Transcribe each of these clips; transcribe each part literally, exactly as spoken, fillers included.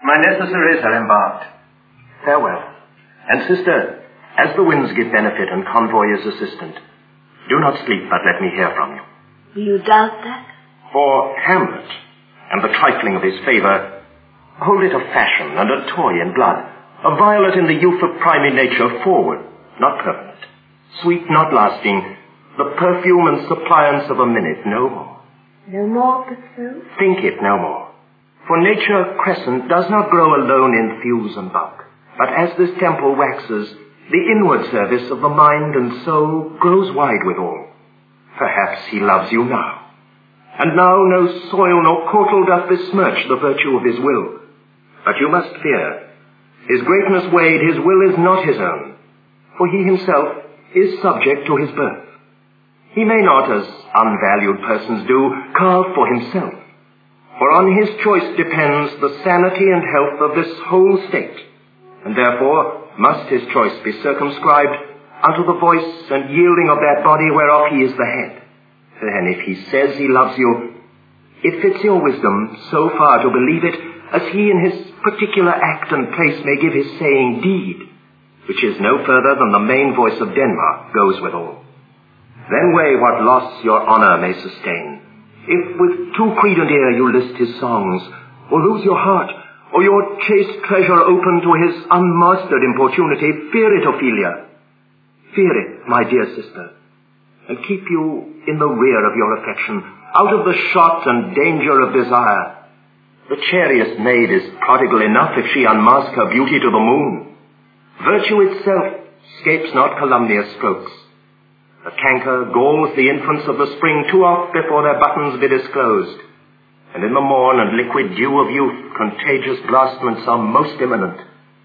My necessaries are embarked. Farewell. And sister, as the winds give benefit and convoy is assistant, do not sleep, but let me hear from you. You doubt that? For Hamlet, and the trifling of his favour, hold it a fashion and a toy in blood, a violet in the youth of primy nature, forward, not permanent, sweet, not lasting, the perfume and suppliance of a minute, no more. No more but so? Think it no more. For nature crescent does not grow alone in thews and bulk, but as this temple waxes, the inward service of the mind and soul grows wide withal. Perhaps he loves you now. And now no soil nor courtal doth besmirch the virtue of his will. But you must fear. His greatness weighed, his will is not his own, for he himself is subject to his birth. He may not, as unvalued persons do, carve for himself, for on his choice depends the sanity and health of this whole state, and therefore must his choice be circumscribed unto the voice and yielding of that body whereof he is the head. Then if he says he loves you, it fits your wisdom so far to believe it, as he in his particular act and place may give his saying deed, which is no further than the main voice of Denmark goes withal. Then weigh what loss your honour may sustain, if with too credent ear you list his songs, or lose your heart, or your chaste treasure open to his unmastered importunity. Fear it, Ophelia. Fear it, my dear sister, and keep you in the rear of your affection, out of the shot and danger of desire. The chariest maid is prodigal enough if she unmask her beauty to the moon. Virtue itself scapes not calumnious strokes. The canker galls the infants of the spring too oft before their buttons be disclosed, and in the morn and liquid dew of youth contagious blastments are most imminent.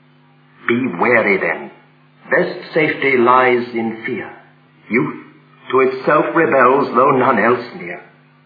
Be wary then. Best safety lies in fear. Youth to itself rebels, though none else near.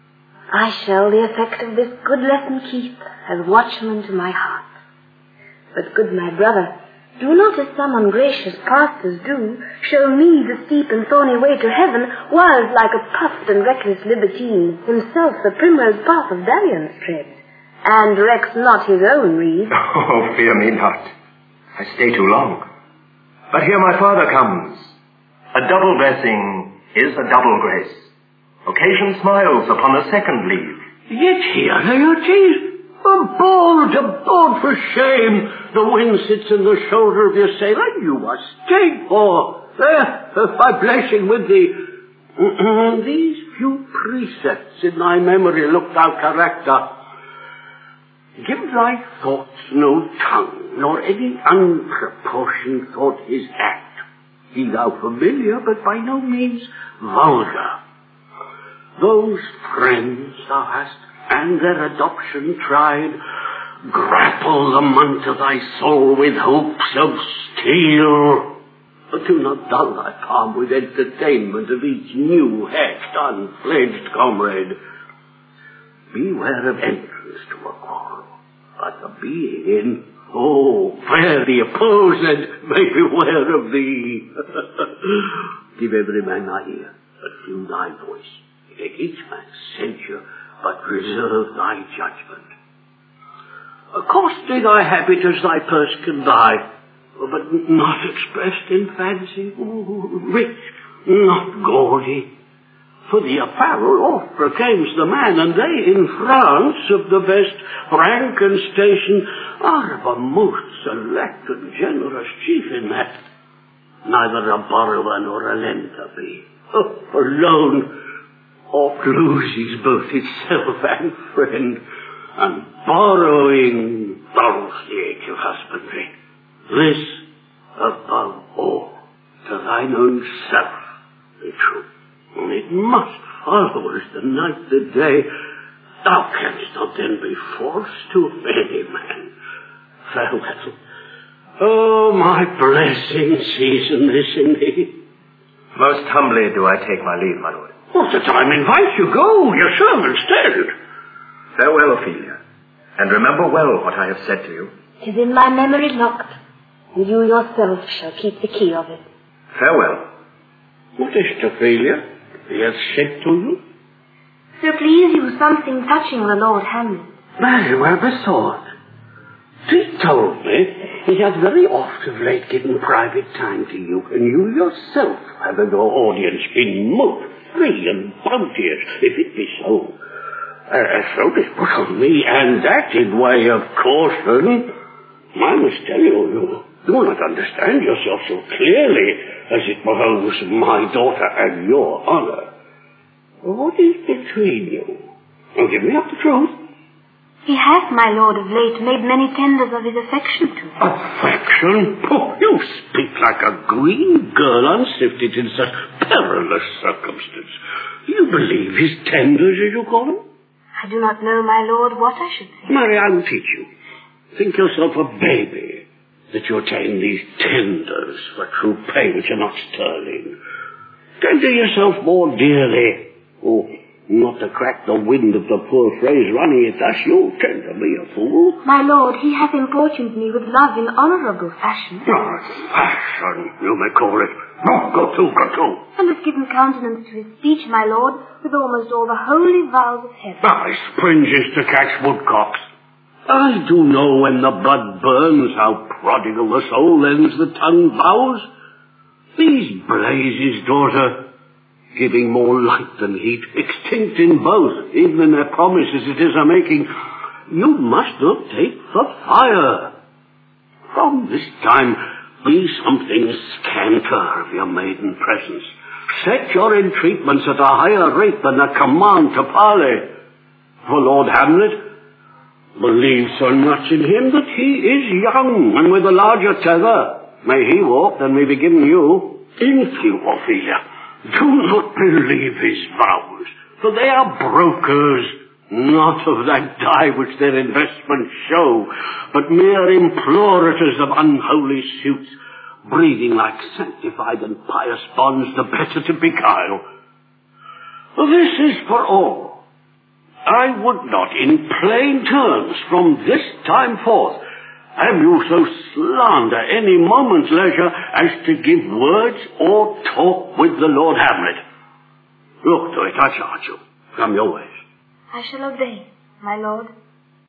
I shall the effect of this good lesson keep, as watchman to my heart. But, good my brother, do not, as some ungracious pastors do, show me the steep and thorny way to heaven, while, like a puffed and reckless libertine, himself the primrose path of dalliance treads, and recks not his own reed. Oh, fear me not. I stay too long. But here my father comes. A double blessing is a double grace. Occasion smiles upon a second leave. Yet here, Laertes, aboard, aboard for shame. The wind sits in the shoulder of your sail, and you must stay for. There, my blessing with thee. These few precepts in thy memory look thou character. Give thy thoughts no tongue, nor any unproportioned thought his act. Be thou familiar, but by no means vulgar. Those friends thou hast, and their adoption tried, grapple them unto thy soul with hopes of steel. But do not dull thy palm with entertainment of each new hatched, unfledged comrade. Beware of entrance to a quarrel, but the being in, oh, fair the opposed may beware of thee. Give every man thy ear, but few thy voice. Take each man's censure, but reserve thy judgment. Costly thy habit as thy purse can buy, but not expressed in fancy. Ooh, rich, not gaudy. For the apparel oft proclaims the man, and they in France of the best rank and station are of a most select and generous chief in that. Neither a borrower nor a lender be. Oh, alone oft loses both itself and friend, and borrowing dulls the age of husbandry. This, above all, to thine own self be true. And it must follow as the night the day. Thou canst not then be forced to any man. Farewell. Oh, my blessing season this in thee. Most humbly do I take my leave, my lord. What the time invites you, go, your servants stand. Farewell, Ophelia, and remember well what I have said to you. 'Tis in my memory locked, and you yourself shall keep the key of it. Farewell. What is it, Ophelia? He hath said to you? So please you something touching the Lord Hamlet. Very well besought. He told me he had very oft of late given private time to you, and you yourself have in your audience been most free and bounteous, if it be so. Uh, so this put on me, and that in way of caution. I must tell you, you do not understand yourself so clearly as it behoves my daughter and your honour. What is between you? Now give me up the truth. He has, my lord, of late made many tenders of his affection to me. Affection? Oh, you speak like a green girl unsifted in such perilous circumstance. Do you believe his tenders, as you call them? I do not know, my lord, what I should say. Mary, I will teach you. Think yourself a baby that you attain these tenders for true pay which are not sterling. Tender yourself more dearly. Oh, not to crack the wind of the poor phrase running it thus, you tender me a fool. My lord, he hath importuned me with love in honourable fashion. Oh, fashion, you may call it. No, go to, go to. And hath given countenance to his speech, my lord, with almost all the holy vows of heaven. By springes to catch woodcocks. I do know when the blood burns how prodigal the soul ends the tongue vows. These blazes, daughter, giving more light than heat, extinct in both, even in their promises it is a making, you must not take the fire. From this time, be something scanter of your maiden presence. Set your entreatments at a higher rate than a command to parley. For Lord Hamlet, believe so much in him that he is young, and with a larger tether may he walk than may be given you. In few, Ophelia, do not believe his vows, for they are brokers, not of that dye which their investments show, but mere implorators of unholy suits, breathing like sanctified and pious bonds the better to beguile. This is for all. I would not, in plain terms, from this time forth, have you so slander any moment's leisure as to give words or talk with the Lord Hamlet. Look to it, I charge you. Come your ways. I shall obey, my lord.